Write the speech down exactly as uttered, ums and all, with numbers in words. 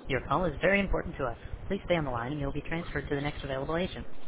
Your call is very important to us. Please stay on the line and you'll be transferred to the next available agent.